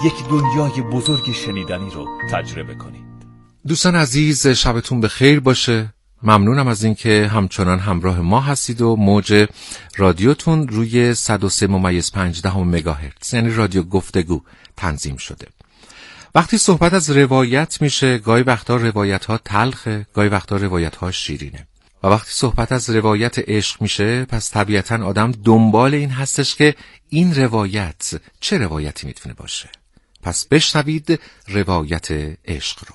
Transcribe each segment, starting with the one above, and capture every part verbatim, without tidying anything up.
یک دنیای بزرگ شنیدنی رو تجربه کنید. دوستان عزیز، شبتون به خیر باشه. ممنونم از اینکه همچنان همراه ما هستید و موج رادیوتون روی صد و سه ممیز پنج دهم مگاهرتز یعنی رادیو گفتگو تنظیم شده. وقتی صحبت از روایت میشه، گاهی وقتا روایت ها تلخه، گاهی وقتا روایت ها شیرینه. و وقتی صحبت از روایت عشق میشه، پس طبیعتاً آدم دنبال این هستش که این روایت چه روایتی میتونه باشه. پس بشنوید روایت عشق رو.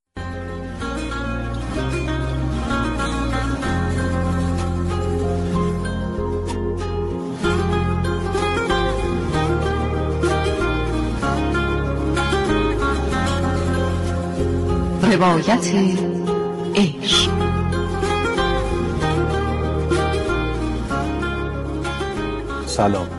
روایت عشق. سلام.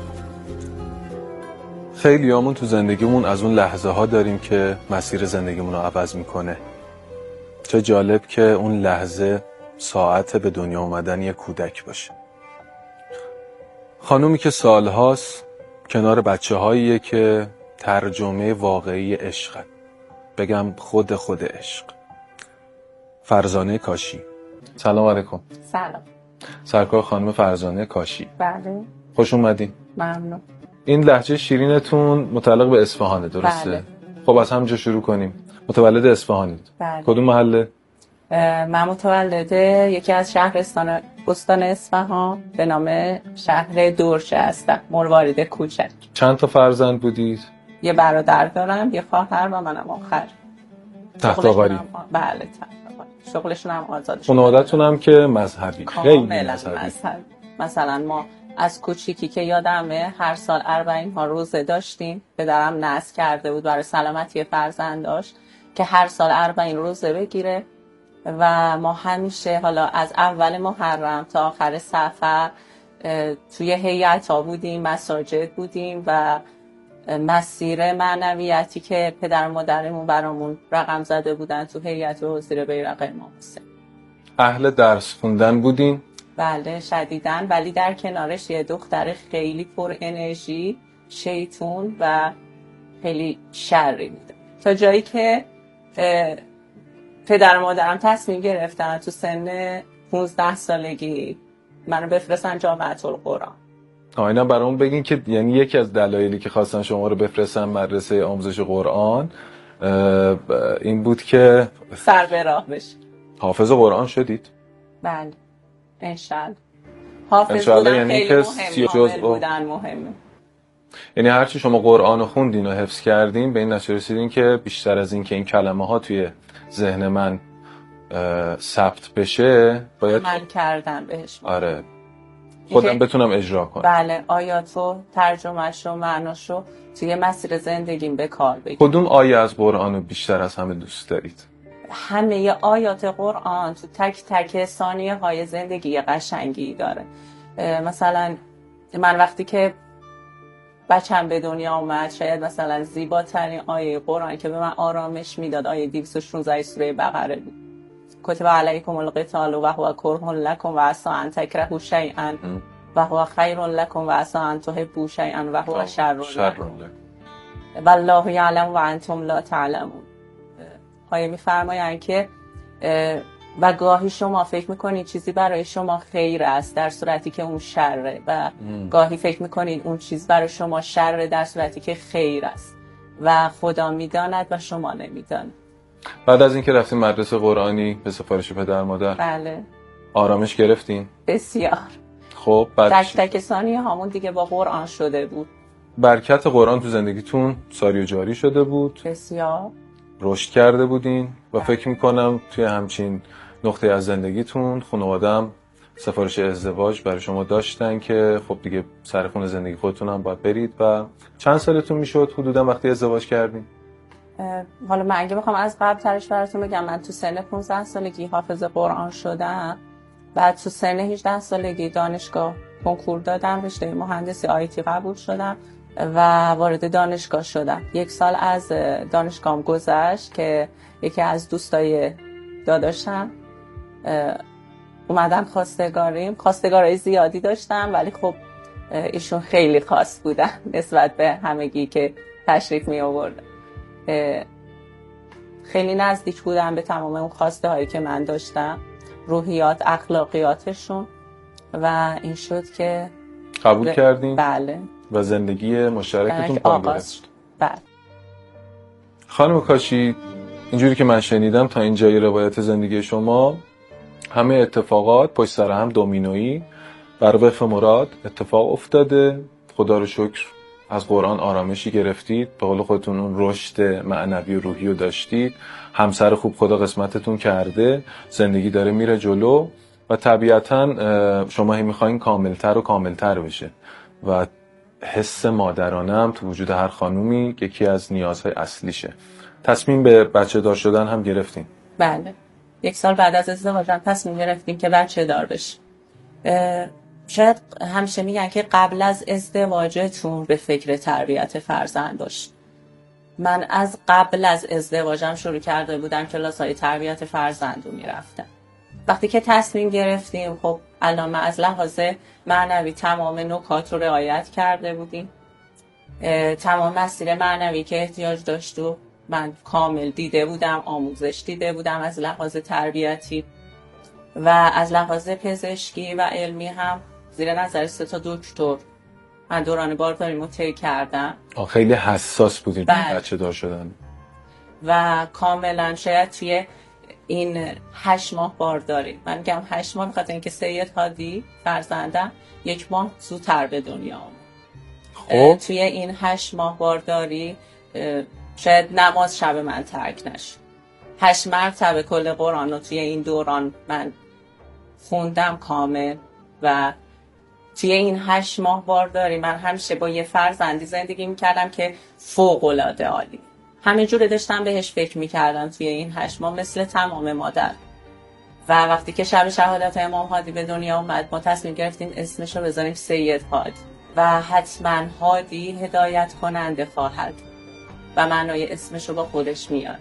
خیلی همون تو زندگیمون از اون لحظه ها داریم که مسیر زندگیمون رو عوض میکنه. چه جالب که اون لحظه ساعت به دنیا اومدن یک کودک باشه. خانومی که سالهاست کنار بچه هاییه که ترجمه واقعی عشقن. بگم خود خود عشق. فرزانه کاشی. سلام علیکم. سلام. سرکار خانم فرزانه کاشی. بله. خوش اومدین. ممنون. این لهجه شیرینتون متعلق به اصفهانه، درسته؟ بله. خب از همونجا شروع کنیم. متولد اصفهانید. بله. کدوم محله؟ من متولد یکی از شهرستان استان اصفهان به نام شهر دورچه هستم، مروارید کوچک. چند تا فرزند بودید؟ یه برادر دارم، یه خواهر و منم آخر. تخت آقاری. بله تخت آقاری. شغلشون هم آزاد. خانواده‌تون هم که مذهبی، خیلی مذهبی. مذهبی. مثلا ما از کوچیکی که یادمه هر سال اربعین ها روزه داشتیم. پدرم نذر کرده بود برای سلامتی فرزنداش که هر سال اربعین روزه بگیره و ما همیشه حالا از اول محرم تا آخر صفر توی هیئت‌ها بودیم، مساجد بودیم و مسیر معنویتی که پدر و مادرمون برامون رقم زده بودن تو هیئت حضور بیرق امام حسین. اهل درس خوندن بودین؟ بله شدیداً، ولی در کنارش یه دختر خیلی پر انرژی، شیطون و خیلی شری بوده. تا جایی که پدر و مادرم تصمیم گرفتن تو سن پانزده سالگی منو بفرستن جامعه القرآن. اینا برامون بگین که یعنی یکی از دلایلی که خواستن شما رو بفرستن مدرسه آموزش قرآن این بود که سر به راه بشه. حافظ قرآن شدید؟ بله انشالله. حافظ بودن یعنی خیلی مهمه، عامل بودن مهمه. یعنی هرچی شما قرآن رو خوندین و حفظ کردین به این نتیجه رسیدین که بیشتر از این که این کلمه ها توی ذهن من ثبت بشه باید من کردم بهش. آره خودم بتونم اجرا کنم. بله آیاتو ترجمهش و معناشو توی مسیر زندگیم به کار بگیرم. کدوم آیه از قرآن رو بیشتر از همه دوست دارید؟ همه آیات قرآن تو تک تک ثانیه های زندگی قشنگی داره. مثلا من وقتی که بچم به دنیا اومد شاید مثلا زیباترین آیه قرآن که به من آرامش میداد آیه دویست و شانزده سوره بقره بود. کتب علیکم القتال و هو کرها لکم و عسى ان تکرهوا شیئا و هو خیر لکم و عسى ان تحبوا شیئا و هو شر لکم والله یعلم و انتم لا تعلمون. آیه میفرمایند که و گاهی شما فکر میکنید چیزی برای شما خیر است در صورتی که اون شره و گاهی فکر میکنید اون چیز برای شما شره در صورتی که خیر است و خدا میداند و شما نمیدانید. بعد از اینکه رفتین مدرسه قرآنی به سفارش پدر مادر بله آرامش گرفتین؟ بسیار. خب بعد تک تک ثانیه هامون دیگه با قرآن شده بود. برکت قرآن تو زندگیتون ساری و جاری شده بود؟ بسیار. رشد کرده بودین و فکر میکنم توی همچین نقطه از زندگیتون خانواده‌ام سفارش ازدواج برای شما داشتن که خب دیگه سر خون زندگی خودتون هم باید برید. و چند سالتون میشد حدودا وقتی ازدواج کردین؟ حالا من اگه بخوام از قبل ترش براتون بگم، من تو سن پانزده سالگی حافظ قرآن شدم. بعد تو سن هجده سالگی دانشگاه کنکور دادم، رشته مهندسی آیتی قبول شدم و وارد دانشگاه شدم. یک سال از دانشگاهم گذشت که یکی از دوستای داداشم اومدن خواستگاریم. خواستگارای زیادی داشتم ولی خب ایشون خیلی خاص بودن نسبت به همگی که تشریف می آورد. خیلی نزدیک بودم به تمام اون خواسته هایی که من داشتم، روحیات، اخلاقیاتشون، و این شد که قبول ب... کردین؟ بله. و زندگی مشترکتون پا گرفت. بله. خانم کاشی، اینجوری که من شنیدم تا اینجای روایت زندگی شما همه اتفاقات پشت سر هم دومینویی بر وفق مراد اتفاق افتاده. خدا رو شکر از قرآن آرامشی گرفتید، به قول خودتون اون رشد معنوی و روحی رو داشتید، همسر خوب خدا قسمتتون کرده، زندگی داره میره جلو و طبیعتاً شما هی میخواین کاملتر و کاملتر بشه و حس مادرانه هم تو وجود هر خانومی یکی از نیازهای اصلیشه. تصمیم به بچه دار شدن هم گرفتین؟ بله، یک سال بعد از ازدواجم تصمیم گرفتیم که بچه دار بشیم. شاید همیشه میگن که قبل از ازدواجتون به فکر تربیت فرزند باشید. من از قبل از ازدواجم شروع کرده بودم کلاس‌های تربیت فرزند رو میرفتم. وقتی که تصمیم گرفتیم، خب الان من از لحاظ معنوی تمام نکات رو رعایت کرده بودیم، تمام مسیر معنوی که احتیاج داشت و من کامل دیده بودم، آموزش دیده بودم از لحاظ تربیتی و از لحاظ پزشکی و علمی هم زیر نظر سه تا دکتر من دوران بارداریمو طی کردم. خیلی حساس بودین بله. بچه دار شدن و کاملا شاید توی این هشت ماه بارداری، من میگم هشت ماه بخاطر اینکه سید هادی فرزندم یک ماه زودتر به دنیا آمد. خب توی این هشت ماه بارداری شاید نماز شب من ترک نشد. هشت مرتبه کل قرآن رو توی این دوران من خوندم کامل و توی این هشت ماه بارداری من همیشه با یه فرزندی زندگی میکردم که فوق‌العاده عالی، همه جوره داشتم بهش فکر میکردم توی این هشت ماه مثل تمام مادر. و وقتی که شب شهادت امام هادی به دنیا اومد ما تصمیم گرفتیم اسمش رو بذاریم سید هادی و حتما هادی هدایت کننده خواهد و معنای اسمش رو با خودش میاد.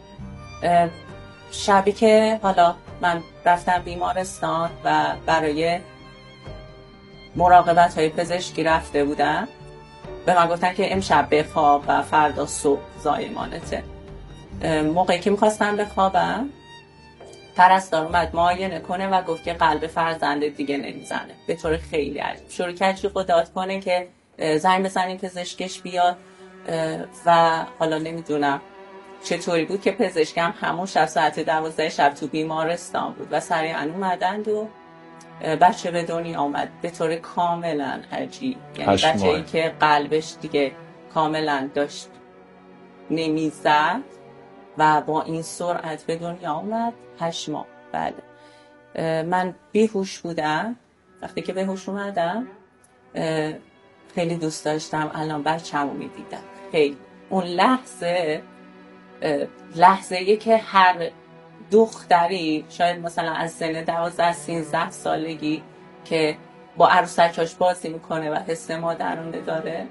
شبی که حالا من رفتم بیمارستان و برای مراقبت های پزشکی رفته بودم، به من گفتن که امشب بخواب و فردا صبح زایمانته. موقعی که میخواستم بخوابم پرستار اومد معاینه کنه و گفت که قلب فرزند دیگه نمیزنه. به طور خیلی عجیب شروع کرد جیغ و داد کنه که زنگ بزنین پزشکش بیاد و حالا نمیدونم چطوری بود که پزشکم همون شب ساعت دوازده شب تو بیمارستان بود و سریعا اومدند و بچه به دنیا آمد به طور کاملا عجیب. یعنی بچه‌ای که قلبش دیگه کاملا داشت نمیزد و با این سرعت به دنیا آمد. هشت ماه. بله. من بیهوش بودم. وقتی که بیهوش اومدم خیلی دوست داشتم الان بچه‌مو میدیدم. خیلی اون لحظه لحظه‌ای که هر دختری شاید مثلا از سن دوازده سیزده سالگی که با عروسکاش بازی میکنه و حس مادرانه داره،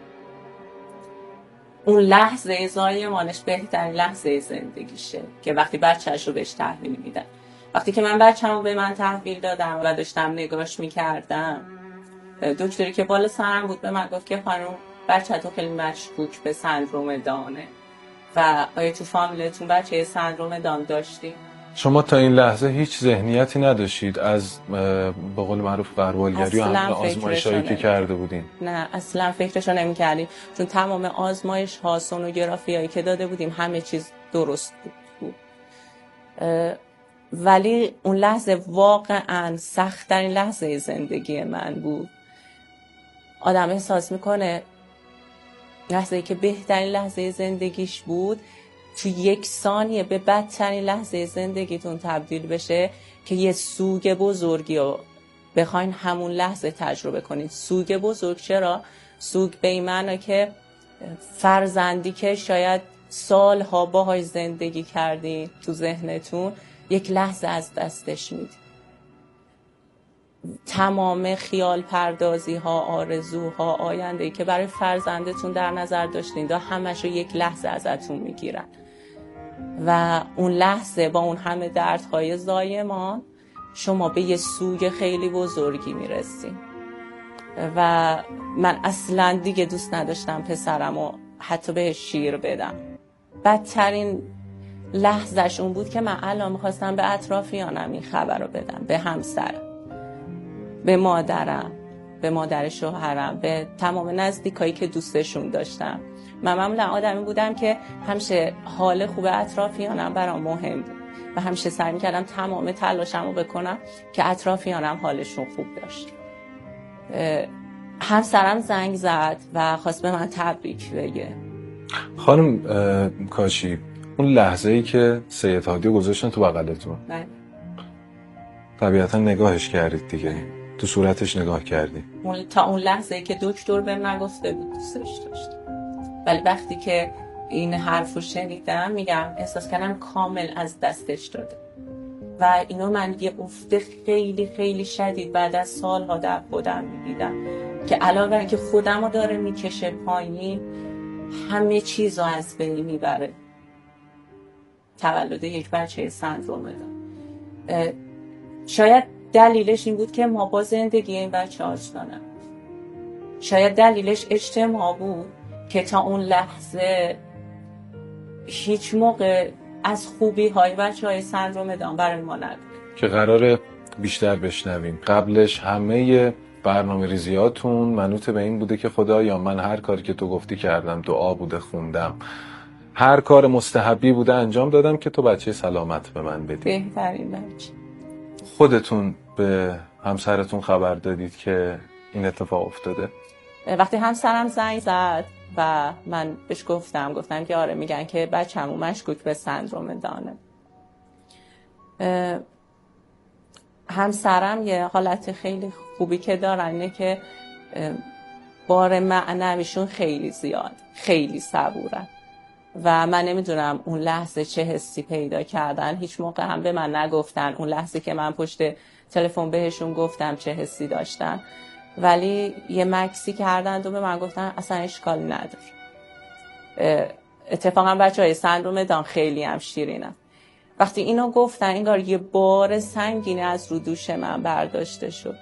اون لحظه زایمانش بهترین لحظه زندگیشه که وقتی بچه‌ش رو بهش تحویل میدن. وقتی که من بچه‌مو به من تحویل دادم و داشتم نگاش میکردم، دکتری که بالا سرم بود به من گفت که خانم بچه تو خیلی مشکوک به سندروم دانه و آیا تو فامیلتون بچه سندروم دان داشتی؟ شما تا این لحظه هیچ ذهنیتی نداشتید از به قول معروف غربالگری و همه آزمایش‌هایی که کرده بودین؟ نه اصلا فکرشو نمی‌کردیم، چون تمام آزمایش‌ها سونوگرافیایی که داده بودیم همه چیز درست بود. ولی اون لحظه واقعا سخت‌ترین لحظه زندگی من بود. آدم احساس میکنه لحظه‌ای که بهترین لحظه زندگیش بود تو یک ثانیه به بدترین لحظه زندگیتون تبدیل بشه که یه سوگ بزرگی رو بخواین همون لحظه تجربه کنید. سوگ بزرگ چرا؟ سوگ به این معنی که فرزندی که شاید سالها باهاش زندگی کردین تو ذهنتون یک لحظه از دستش میدید. تمام خیال پردازی ها، آرزوها، آینده‌ای که برای فرزندتون در نظر داشتین دا همش رو یک لحظه ازتون میگیرن و اون لحظه با اون همه دردهای زایمان شما به یه سوگ خیلی بزرگی میرسین و من اصلا دیگه دوست نداشتم پسرم رو حتی به شیر بدم. بدترین لحظهش اون بود که من الان میخواستم به اطرافیانم این خبر رو بدم، به همسرم، به مادرم، به مادر شوهرم، به تمام نزدیکایی که دوستشون داشتم. من معمولا آدمی بودم که همیشه حال خوب اطرافیانم برام مهم بود و همیشه سعی می‌کردم تمام تلاشم رو بکنم که اطرافیانم حالشون خوب داشت. همسرم زنگ زد و خواست به من تبریک بگه. خانم کاشی، اون لحظه‌ای که سید هادی رو گذاشتن تو بغلتون، بله، طبیعتا نگاهش کردید دیگه، تو صورتش نگاه کردی. اون تا اون لحظه‌ای که دکتر بهم نگفته بود دوستش داشت، ولی وقتی که این حرفو شنیدم میگم احساس کردم کامل از دستش داده و اینو من یه افت خیلی خیلی شدید بعد از سالها در خودم میدیدم که علاوه بر اینکه خودم رو داره میکشه پایین، همه چیز رو از بین میبره. تولد یک بچه سندروم دارم. شاید دلیلش این بود که ما با زندگی این بچه آشنا نبودیم. شاید دلیلش اجتماع بود که تا اون لحظه هیچ موقع از خوبی های بچه های سندروم داون برای ما نداره که قراره بیشتر بشنویم. قبلش همه برنامه ریزیاتون منوط به این بوده که خدایا من هر کاری که تو گفتی کردم، دعا بوده خوندم، هر کار مستحبی بوده انجام دادم که تو بچه سلامت به من بدی. بهترین بچه. خودتون به همسرتون خبر دادید که این اتفاق افتاده؟ وقتی همسرم زنگ زد و من بهش گفتم گفتم که آره میگن که بچه‌مون مشکوک به سندروم دانه. همسرم یه حالت خیلی خوبی که دارن اینه که بار معنویشون خیلی زیاد، خیلی صبورن و من نمیدونم اون لحظه چه حسی پیدا کردن. هیچ موقع هم به من نگفتن اون لحظه که من پشت تلفن بهشون گفتم چه حسی داشتن، ولی یه مکسی کردند و به من گفتن اصلا اشکالی نداره. اتفاقا بچه های سندروم داون خیلی هم شیرینن. وقتی اینو گفتن انگار یه بار سنگینی از رو دوش من برداشته شد.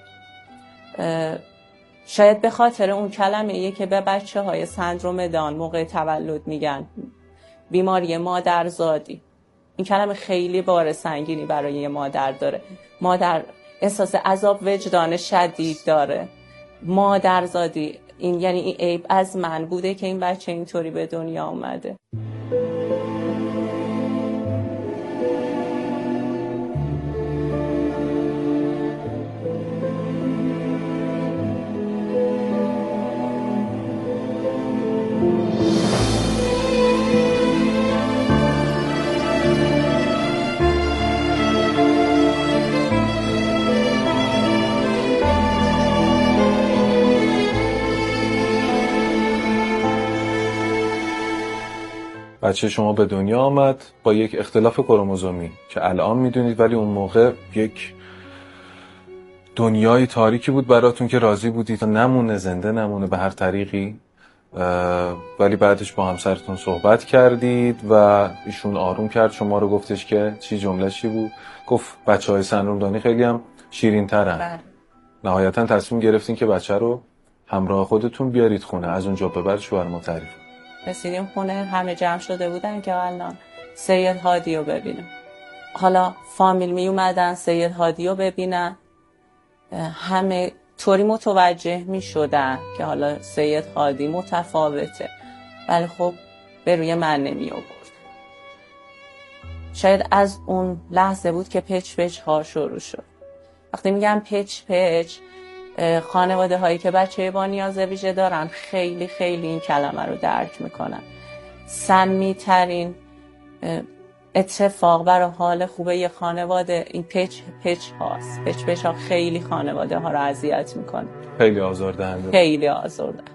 شاید به خاطر اون کلمه ایه که به بچه های سندروم داون موقع تولد میگن بیماری مادرزادی. این کلمه خیلی بار سنگینی برای یه مادر داره. مادر احساس عذاب وجدان شدید داره. مادرزادی این یعنی این عیب از من بوده که این بچه اینطوری به دنیا اومده. بچه شما به دنیا آمد با یک اختلاف کروموزومی که الان میدونید، ولی اون موقع یک دنیای تاریکی بود براتون که راضی بودید نمونه، زنده نمونه به هر طریقی، ولی بعدش با همسرتون صحبت کردید و ایشون آروم کرد شما رو. گفتش که چی جمله‌شی بود؟ گفت بچه های سندروم دانی خیلی هم شیرین ترن. نهایتا تصمیم گرفتین که بچه رو همراه خودتون بیارید خونه. از اونجا به بعدش برای ما تعریف. رسیدیم خونه، همه جمع شده بودن که الان سید هادی رو ببینم. حالا فامیل می اومدن سید هادی رو ببینن، همه طوری متوجه می شدن که حالا سید هادی متفاوته، ولی خب به روی من نمی آورد. شاید از اون لحظه بود که پچ پچ ها شروع شد. وقتی میگم پچ پچ، خانواده هایی که بچه با نیاز ویژه دارن خیلی خیلی این کلمه رو درک میکنن. سمی ترین اتفاق برای حال خوبه یه خانواده این پچ پچ هاست. پچ پچ ها خیلی خانواده ها رو اذیت میکنه، خیلی آزاردهنده. خیلی آزاردهنده.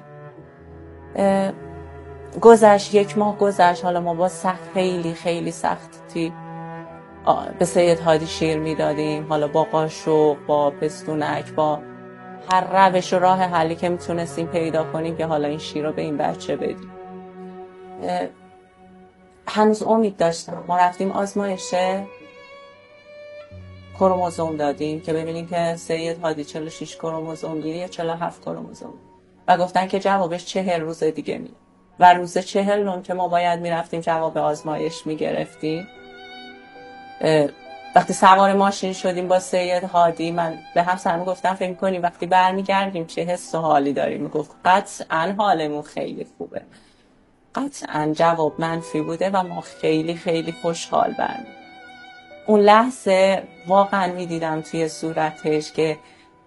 گذشت یک ماه گذشت، حالا ما با سخت خیلی خیلی سختی به سید هادی شیر میدادیم، حالا با قاشق، با پستونک، با هر روش و راه حلی که میتونستیم پیدا کنیم که حالا این شیر رو به این بچه بدیم. هنوز امید داشتم. ما رفتیم آزمایش کروموزوم دادیم که ببینیم که سید هادی چهل و شش کروموزوم گیری یا چهل و هفت کروموزوم، و گفتن که جوابش چهل روز دیگه میاد. و روز چهلم که ما باید میرفتیم جواب آزمایش میگرفتیم، وقتی سوار ماشین شدیم با سید هادی، من به همسرم گفتم فکر کنی وقتی برمیگردیم چه حس و حالی داریم؟ میگفت قطعا حالمون خیلی خوبه. قطعا جواب منفی بوده و ما خیلی خیلی خوشحال برمیم. اون لحظه واقعا میدیدم توی صورتش که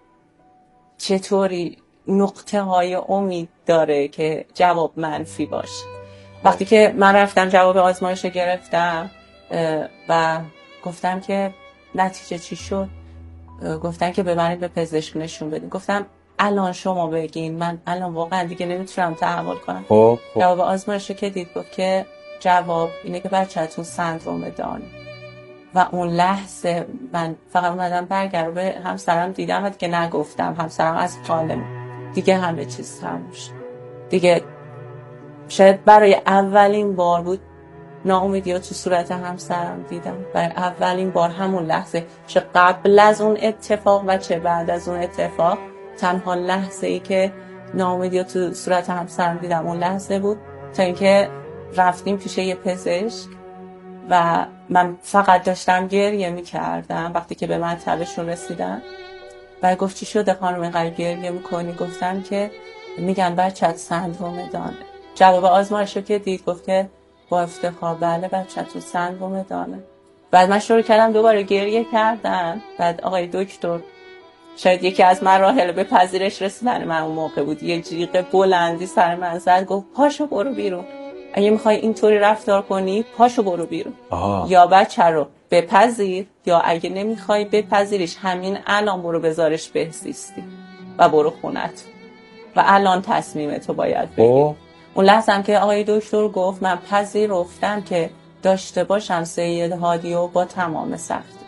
چطوری نقطه های امید داره که جواب منفی باشه. وقتی که من رفتم جواب آزمایش رو گرفتم و گفتم که نتیجه چی شد، گفتن که ببرید به پزشک نشون بدین. گفتم الان شما بگین، من الان واقعا دیگه نمیتونم تحمل کنم. خب خب. جواب آزمایش رو که دید گفت که جواب اینه که بچه‌تون سندروم داونه. و اون لحظه من فقط اومدم برگردم به همسرم، دیدم و دیگه نگفتم. همسرم از قالم دیگه همه چیز تموم شد. دیگه شاید برای اولین بار بود ناامیدی ها تو صورت همسرم دیدم. برای اولین بار همون لحظه، چه قبل از اون اتفاق و چه بعد از اون اتفاق، تنها لحظه ای که ناامیدی ها تو صورت همسرم دیدم اون لحظه بود. تا اینکه رفتیم پیش یه پزشک و من فقط داشتم گریه میکردم وقتی که به مطبشون رسیدن و گفت چی شده خانم اینقدر گریه میکنی؟ گفتم که میگن بچه‌ت سندروم دانه. جواب آزمایش رو که دید گفت که با افتخار بله بچه‌تون سندروم دانه. بعد من شروع کردم دوباره گریه کردن. بعد آقای دکتر، شاید یکی از مراحل به پذیرش رسیدن من اون موقع بود، یه جیغ بلندی سر من زد، گفت پاشو برو بیرون. اگه میخوای اینطوری رفتار کنی پاشو برو بیرون. آها. یا بچه رو بپذیر، یا اگه نمیخوای بپذیریش همین الان برو بذارش بهزیستی و برو خونت و الان تصمیمتو باید بگیر. اون لحظه هم که آقای دکتر گفت من پذیرفتم که داشته باشم سید هادیو با تمام سختی.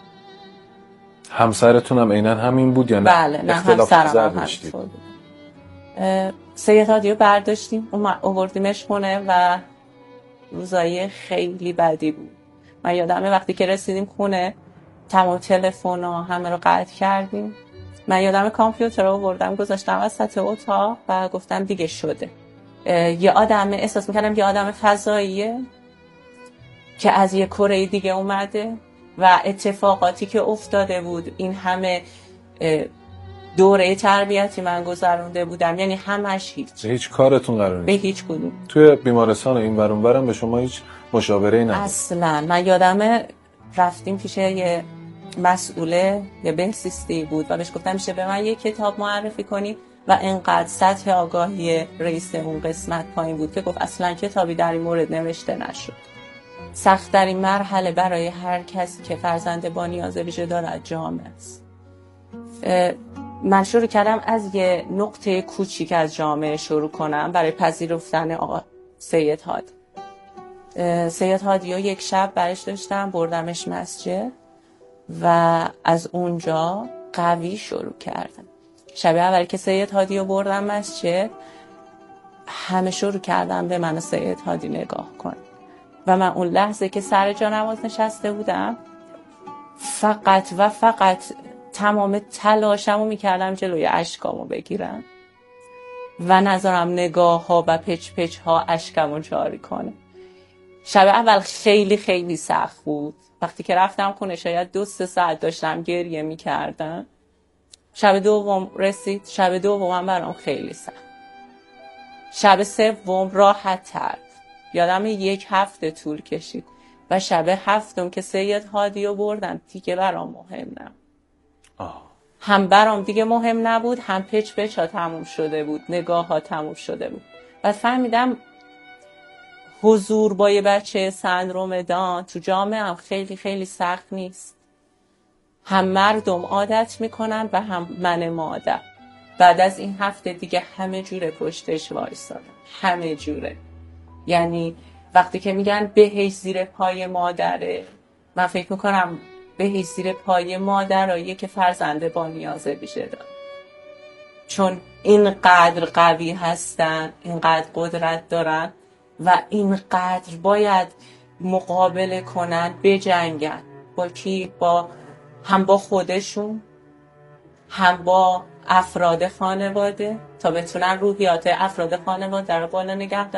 همسرتون هم عیناً همین بود یا نه؟ بله نه، همسرم هم همین بود. سید هادیو برداشتیم آوردیمش خونه و روزایی خیلی بدی بود. من یادمه وقتی که رسیدیم خونه تمام تلفن ها همه رو قطع کردیم. من یادمه کامپیوتر رو بردم گذاشتم وسط اتاق و گفتم دیگه شده. یه آدم احساس میکردم یه آدم فضاییه که از یه کره دیگه اومده و اتفاقاتی که افتاده بود، این همه دوره تربیتی من گذرونده بودم، یعنی همش هیچ. به هیچ کارتون قرار نیست. به هیچ کدوم. توی بیمارستان و این ور اون ورم به شما هیچ مشاوره‌ای نداد؟ اصلا. من یادمه رفتیم پیش یه مسئوله، یه بهزیستی بود و بهش گفتم میشه به من یه کتاب معرفی کنی و انقدر سطح آگاهی رئیس اون قسمت پایین بود که گفت اصلا کتابی در این مورد نوشته نشد. سخت‌ترین مرحله برای هر کسی که فرزند با نیاز ویژه دارد جامعه است. من شروع کردم از یه نقطه کوچیک از جامعه شروع کنم برای پذیرفتن آقا سید هادی. سید هادی رو یک شب برش داشتم، بردمش مسجد و از اونجا قوی شروع کردم. شب اولی که سید هادی رو بردم مسجد، همه شروع کردم به من سید هادی نگاه کن و من اون لحظه که سر جا نماز نشسته بودم فقط و فقط تمام تلاشمو میکردم جلوی اشکامو بگیرم و نذارم نگاه ها و پچ پچ ها اشکمو جاری کنه. شب اول خیلی خیلی سخت بود. وقتی که رفتم خونه شاید دو سه ساعت داشتم گریه میکردم. شب دوم رسید، شب دومم برام خیلی سخت. شب سوم راحت تر. یادم یک هفته طول کشید و شب هفتم که سید هادی رو بردن دیگه برام مهم نبود. آه. هم برام دیگه مهم نبود، هم پچ پچ ها تموم شده بود، نگاه ها تموم شده بود. و فهمیدم حضور با یه بچه سندروم دان تو جامعه هم خیلی خیلی سخت نیست. هم مردم عادت میکنن و هم من مادر. بعد از این هفته دیگه همه جوره پشتش وایسادم، همه جوره. یعنی وقتی که میگن بهش زیر پای مادره، من فکر میکنم بهش زیر پای مادراییه که فرزنده با نیاز ویژه داره، چون اینقدر قوی هستن، اینقدر قدرت دارن و اینقدر باید مقابله کنن، بجنگن. با کی؟ با هم با خودشون، هم با افراد خانواده تا بتونن روحیات افراد خانواده رو بالا نگه دارن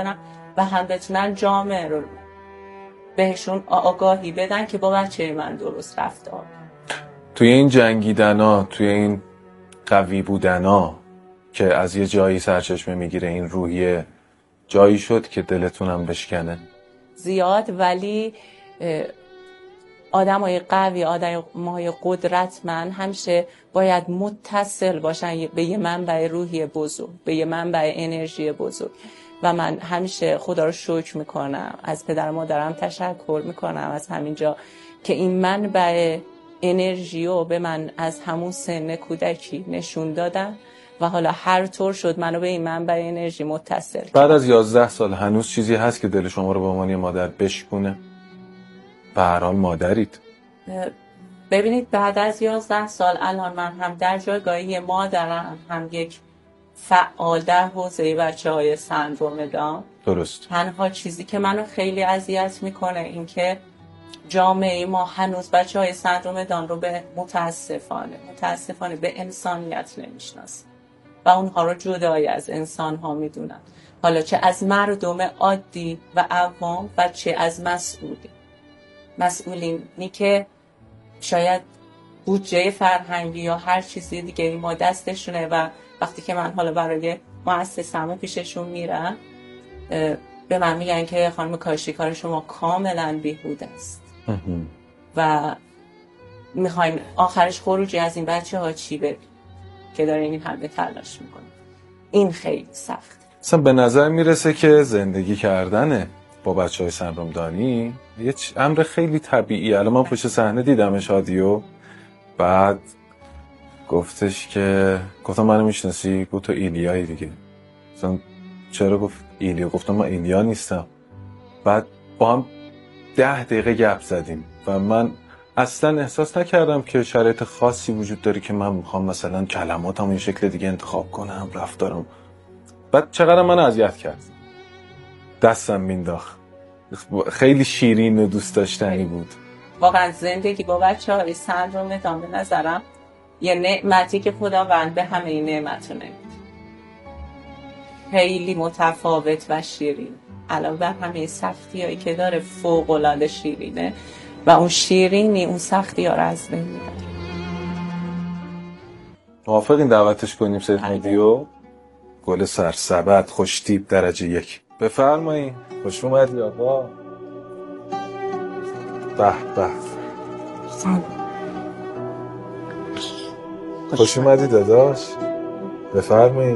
و هم بتونن جامعه رو بهشون آگاهی بدن که با بچه من درست رفتار. توی این جنگیدنا، توی این قوی بودنا که از یه جایی سرچشمه میگیره، این روحیه جایی شد که دلتونم بشکنه؟ زیاد، ولی آدم های قوی، آدم های قدرتمند همیشه باید متصل باشن به یه منبع روحی بزرگ، به یه منبع انرژی بزرگ. و من همیشه خدا رو شکر میکنم، از پدر و مادرم تشکر میکنم از همینجا که این منبع انرژی رو به من از همون سن کودکی نشون دادن و حالا هر طور شد منو به این منبع انرژی متصل کرد. بعد از یازده سال هنوز چیزی هست که دل شما رو به عنوان مادر بشکونه؟ به هر حال مادرید. ببینید بعد از یازده سال الان من هم در جایگاه مادرم، هم یک فعال در حوزه بچه های سندروم داون. درست. تنها چیزی که منو خیلی اذیت میکنه این که جامعه ما هنوز بچه های سندروم داون رو به متاسفانه متاسفانه به انسانیت نمیشناسه و اونها رو جدای از انسان ها میدونن، حالا چه از مردم عادی و عوام و چه از مسئولی مسئولینی که شاید بودجه فرهنگی یا هر چیزی دیگه ما دستشونه و وقتی که من حالا برای مؤسسه‌مو پیششون میرم به من میگن که خانم کاشی کار شما کاملا بیهوده است و میخوایم آخرش خروجی از این بچه ها چی ببین که دارین این همه تلاش میکنن. این خیلی سخت. اصلا به نظر میرسه که زندگی کردنه با بچه های سندروم دانی یه امر خیلی طبیعیه. الان من پشت صحنه دیدمش هادیو، بعد گفتش که گفتم منو میشناسی؟ گفت تو ایلیایی دیگه. مثلا چرا گفت ایلیا؟ گفتم من ایلیا نیستم. بعد با هم ده دقیقه گپ زدیم و من اصلا احساس نکردم که شرایط خاصی وجود داره که من میخوام مثلا کلماتم این شکل دیگه انتخاب کنم، رفتارم. بعد چقدر من اذیت کرد، دستم مینداخت. خیلی شیرین و دوست داشتنی بود. واقعا زندگی با بچه های سندروم داون به نظرم یه نعمتی که خداوند به همه این نعمت رو نمید. خیلی متفاوت و شیرین، علاوه بر همه سختی هایی که داره فوق العاده شیرینه و اون شیرینی اون سختی ها رو از بین میبره. موافقین دعوتش کنیم سید هادیو؟ گل سرسبد خوشتیپ درجه یک. بفرمایید. خوش اومدید آقا. به به. خوش اومدی داداش. بفرمایید.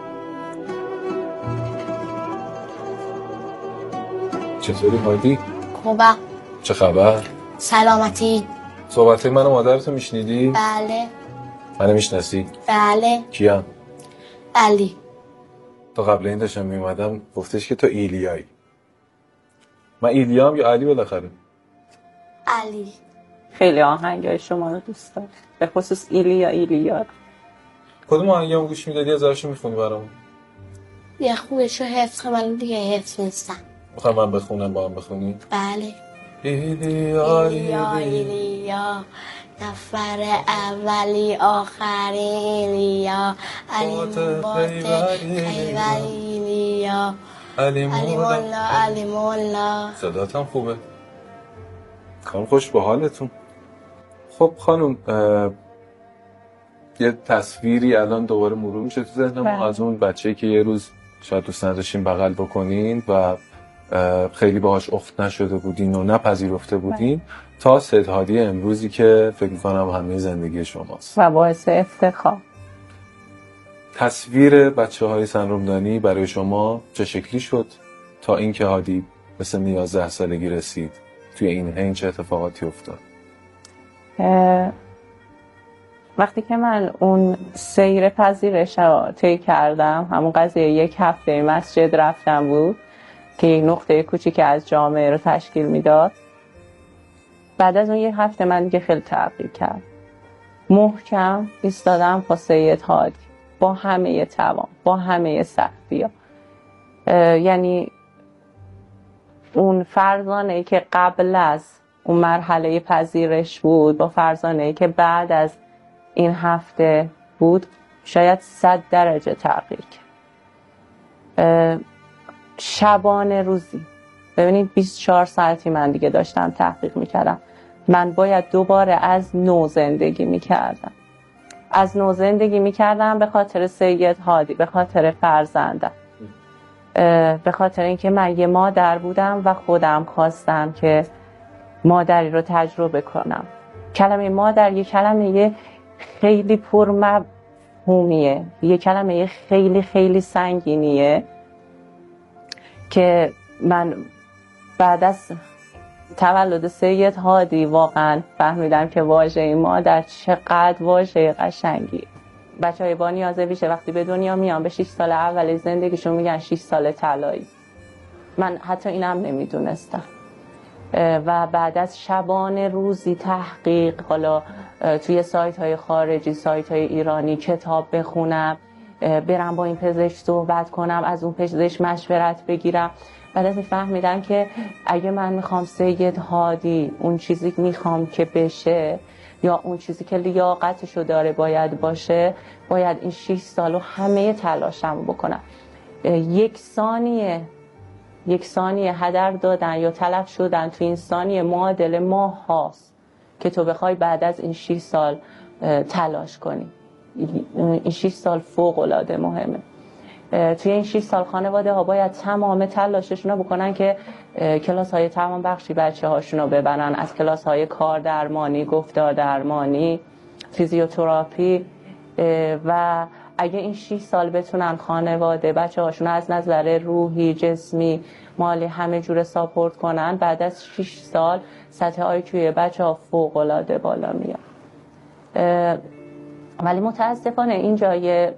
چطوری هادی؟ خوبه. چه خبر؟ سلامتی. صحبت من و مادرتو میشنیدی؟ بله. منو میشناسی؟ بله. کیم؟ علی. تا قبل این داشتم میومدم گفتش که تو ایلیایی. من ایلیام یا علی بالاخره؟ علی. خیلی آهنگای شما رو دوست دارم، به خصوص ایلیا ایلیا. کدوم آهنگامو گوش میدادی؟ هزارشو میخونی برامون؟ یه خوبشو حفظ کنم ولی دیگه حفظ نیستم. میخوای من بخونم با هم بخونی؟ بله. ایلیا ایلیا ایلیا نفر اولی آخری ایلیا علی باته خیبری ایلیا علی مولا علی مولا. صداتم خوبه. خانم خوش به حالتون. خب خانم یه تصویری الان دوباره مرور میشه تو ذهنم از اون بچه‌ای که یه روز شاید دوست نداشتین بغل بکنین و خیلی باهاش افت نشده بودین و نپذیرفته بودین تا سید هادی امروزی که فکر می‌کنم همه زندگی شماست و باعث افتخار. تصویر بچه‌های سندروم دانی برای شما چه شکلی شد تا اینکه هادی به سن یازده سالگی رسید؟ توی این حین چه اتفاقاتی افتاد؟ وقتی که من اون سیر پذیرش رو طی کردم، همون قضیه یک هفته مسجد رفتم بود که یک نقطه کوچیک از جامعه رو تشکیل میداد. بعد از اون یک هفته من دیگه خیلی تغییر کرد. محکم ایستادم با سید هادی، با همه توان، با همه سختی ها. یعنی اون فرزانه‌ای که قبل از اون مرحله پذیرش بود با فرزانه‌ای که بعد از این هفته بود شاید صد درجه تغییر کرد. شبانه روزی. ببینید بیست و چهار ساعتی من دیگه داشتم تحقیق میکردم. من باید دوباره از نو زندگی میکردم. از نو زندگی میکردم به خاطر سید هادی، به خاطر فرزندم، به خاطر اینکه من یه مادر بودم و خودم خواستم که مادری رو تجربه کنم. کلمه مادر یه کلمه خیلی پرمفهومیه، یه کلمه خیلی خیلی سنگینیه که من بعد از تولد سید هادی واقعا فهمیدم که واژه مادر چقدر واژه قشنگی. بچه های با نیاز ویژه وقتی به دنیا میان به شش سال اول زندگیشون میگن شش سال طلایی. من حتی اینم نمیدونستم و بعد از شبانه روزی تحقیق، حالا توی سایت های خارجی، سایت های ایرانی کتاب بخونم، برم با این پزشک صحبت کنم، از اون پزشک مشورت بگیرم، بعد از فهمیدم که اگه من میخوام سید هادی اون چیزی میخوام که بشه یا اون چیزی که لیاقتشو داره باید باشه، باید این شش سالو همه تلاشم بکنم. یک ثانیه یک ثانیه هدر دادن یا تلف شدن تو این ثانیه معادل ماه هاست که تو بخوای بعد از این شش سال تلاش کنی. این شش سال فوق العاده مهمه. توی این شش سال خانواده ها باید تمام تلاششون رو بکنن که کلاس های تمام بخشی بچه هاشون رو ببرن، از کلاس های کار درمانی، گفتار درمانی، فیزیوتراپی، و اگه این شش سال بتونن خانواده بچه هاشون از نظر روحی، جسمی، مالی همه جور ساپورت کنن، بعد از شش سال سطح آیکیوی بچه ها فوق العاده بالا میاد. ولی متاسفانه اینجا یه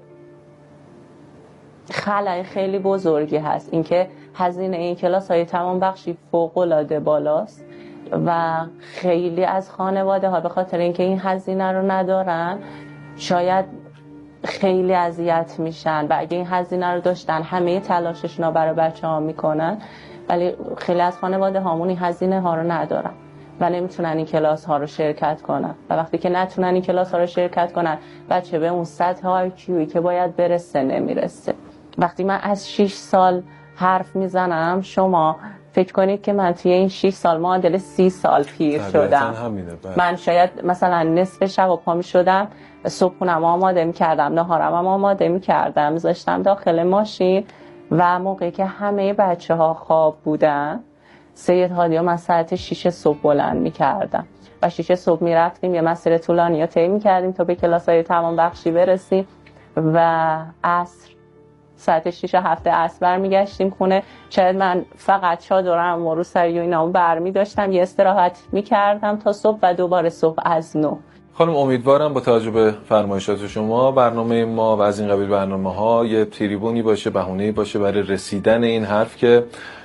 خلأ خیلی بزرگی هست، اینکه هزینه این کلاس های تمام بخشی فوق العاده بالاست و خیلی از خانواده ها به خاطر اینکه این هزینه رو ندارن شاید خیلی اذیت میشن و اگه این هزینه رو داشتن همه تلاششون رو برای بچه ها میکنن، ولی خیلی از خانواده هامون این هزینه ها رو ندارن و نمیتونن این کلاس ها رو شرکت کنن و وقتی که نتونن این کلاس ها رو شرکت کنن بچه به اون سطح آیکیویی که باید برسه نمیرسه. وقتی من از شش سال حرف میزنم شما فکر کنید که من توی این شش سال معادل سی سال پیر شدم. من شاید مثلا نصف شب و پا می شدم، صبحونم آماده می کردم، نهارم هم آماده می کردم، میذاشتم داخل ماشین و موقعی که همه بچه ها خواب بودن سید هادی ها من ساعت شیش صبح بلند می کردم و شیش صبح می رفتیم یه مسیر طولانی ها طی می کردیم تا به کلاس های تمام بخشی برسیم و عصر ساعت شیش هفته عصر برمیگشتیم خونه. شاید من فقط چادرم و روسری و اینامو برمی داشتم، یه استراحت میکردم تا صبح و دوباره صبح از نو. خانم امیدوارم با توجه به فرمایشات شما برنامه ما و از این قبیل برنامه ها یه تریبونی باشه، بهونه‌ای باشه برای رسیدن این حرف که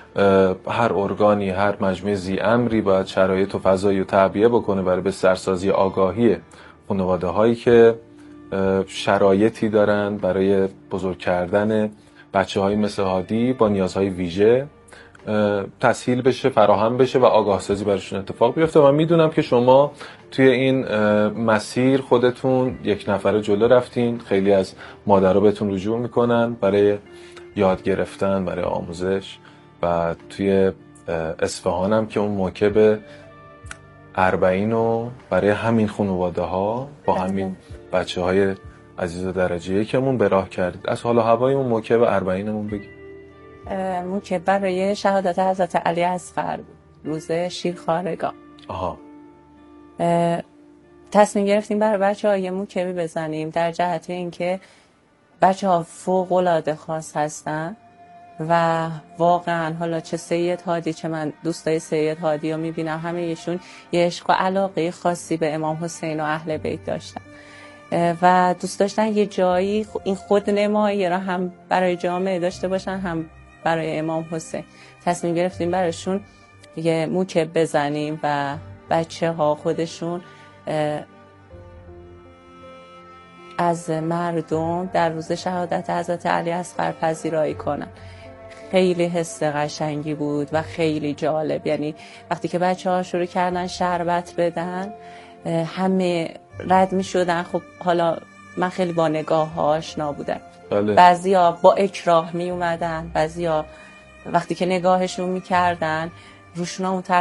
هر ارگانی، هر مجموعه ذی امری باید شرایط و فضایی و تعبیه بکنه برای بسترسازی آگاهی خانواده هایی که شرایطی دارن برای بزرگ کردن بچه های مثل هادی با نیازهای ویژه تسهیل بشه، فراهم بشه و آگاه سازی براشون اتفاق بیفته. من میدونم که شما توی این مسیر خودتون یک نفره جلو رفتین، خیلی از مادرها بهتون رجوع میکنن برای یاد گرفتن، برای آموزش و توی اصفهان هم که اون موکب اربعین رو برای همین خانواده ها با همین بچه های عزیز و درجه یکمون به راه کردید. از حال و هوای اون موکب اربعینمون بگید. موکب برای شهادت حضرت علی اصغر بود، روز شیرخوارگاه. آها. تصمیم گرفتیم برای بچه ها یه موکبی بزنیم در جهت اینکه بچه ها فوق العاده خاص هستن و واقعا حالا چه سید هادی چه من دوستای سید هادی رو میبینم همه ایشون یه عشق و علاقه خاصی به امام حسین و اهل بیت داشتن و دوست داشتن یه جایی این خودنمایی را هم برای جامعه داشته باشن هم برای امام حسین. تصمیم گرفتیم برایشون یه موکب بزنیم و بچه ها خودشون از مردم در روز شهادت حضرت علی اصغر پذیرایی کنن. خیلی حس قشنگی بود و خیلی جالب. یعنی وقتی که بچه ها شروع کردن شربت بدن همه رد می شدن. خب حالا من خیلی با نگاه ها آشنا بودم. بله. بعضی ها با اکراه می اومدن، بعضی ها وقتی که نگاهشون میکردن روشون اون